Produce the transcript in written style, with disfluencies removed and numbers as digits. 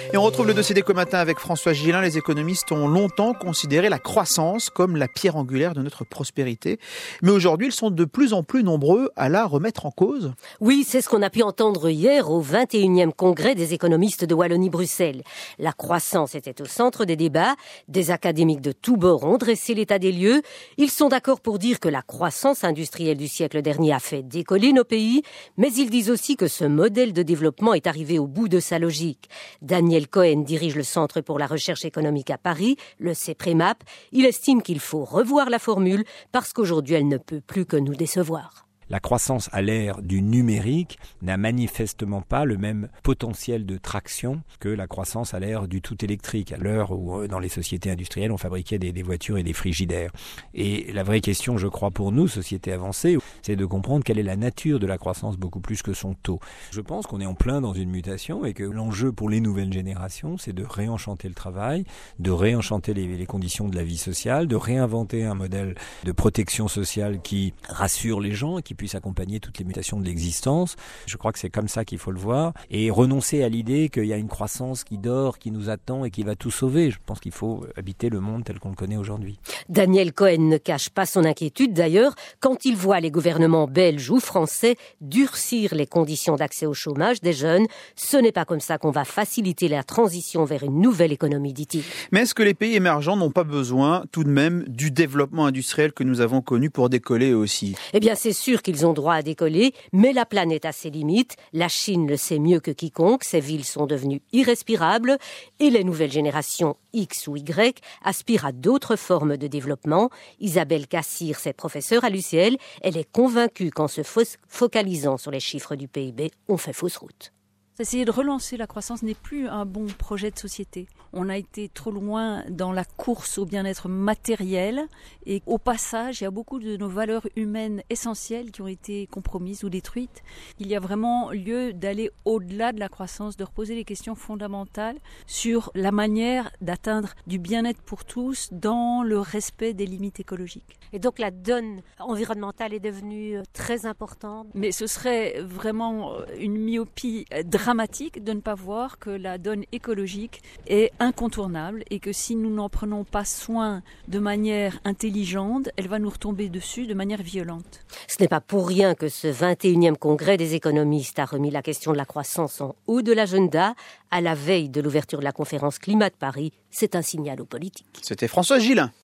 Et on retrouve le dossier d'Éco Matin avec François Gillin. Les économistes ont longtemps considéré la croissance comme la pierre angulaire de notre prospérité. Mais aujourd'hui, ils sont de plus en plus nombreux à la remettre en cause. Oui, c'est ce qu'on a pu entendre hier au 21e congrès des économistes de Wallonie-Bruxelles. La croissance était au centre des débats. Des académiques de tous bords ont dressé l'état des lieux. Ils sont d'accord pour dire que la croissance industrielle du siècle dernier a fait décoller nos pays, mais ils disent aussi que ce modèle de développement est arrivé au bout de sa logique. Daniel Cohen dirige le Centre pour la recherche économique à Paris, le CEPREMAP. Il estime qu'il faut revoir la formule parce qu'aujourd'hui, elle ne peut plus que nous décevoir. La croissance à l'ère du numérique n'a manifestement pas le même potentiel de traction que la croissance à l'ère du tout électrique, à l'heure où dans les sociétés industrielles on fabriquait des voitures et des frigidaires. Et la vraie question, je crois, pour nous, sociétés avancées, c'est de comprendre quelle est la nature de la croissance beaucoup plus que son taux. Je pense qu'on est en plein dans une mutation et que l'enjeu pour les nouvelles générations, c'est de réenchanter le travail, de réenchanter les conditions de la vie sociale, de réinventer un modèle de protection sociale qui rassure les gens et qui puisse accompagner toutes les mutations de l'existence. Je crois que c'est comme ça qu'il faut le voir et renoncer à l'idée qu'il y a une croissance qui dort, qui nous attend et qui va tout sauver. Je pense qu'il faut habiter le monde tel qu'on le connaît aujourd'hui. Daniel Cohen ne cache pas son inquiétude d'ailleurs quand il voit les gouvernements belges ou français durcir les conditions d'accès au chômage des jeunes. Ce n'est pas comme ça qu'on va faciliter la transition vers une nouvelle économie, dit-il. Mais est-ce que les pays émergents n'ont pas besoin tout de même du développement industriel que nous avons connu pour décoller aussi ? Eh bien, c'est sûr qu'ils ont droit à décoller, mais la planète a ses limites. La Chine le sait mieux que quiconque. Ses villes sont devenues irrespirables et les nouvelles générations X ou Y aspirent à d'autres formes de développement. Isabelle Cassir, c'est professeure à l'UCL. Elle est convaincue qu'en se focalisant sur les chiffres du PIB, on fait fausse route. Essayer de relancer la croissance n'est plus un bon projet de société. On a été trop loin dans la course au bien-être matériel et au passage, il y a beaucoup de nos valeurs humaines essentielles qui ont été compromises ou détruites. Il y a vraiment lieu d'aller au-delà de la croissance, de reposer les questions fondamentales sur la manière d'atteindre du bien-être pour tous dans le respect des limites écologiques. Et donc la donne environnementale est devenue très importante. Mais ce serait vraiment une myopie dramatique de ne pas voir que la donne écologique est incontournable et que si nous n'en prenons pas soin de manière intelligente, elle va nous retomber dessus de manière violente. Ce n'est pas pour rien que ce 21e congrès des économistes a remis la question de la croissance en haut de l'agenda à la veille de l'ouverture de la conférence Climat de Paris. C'est un signal aux politiques. C'était François Gillin.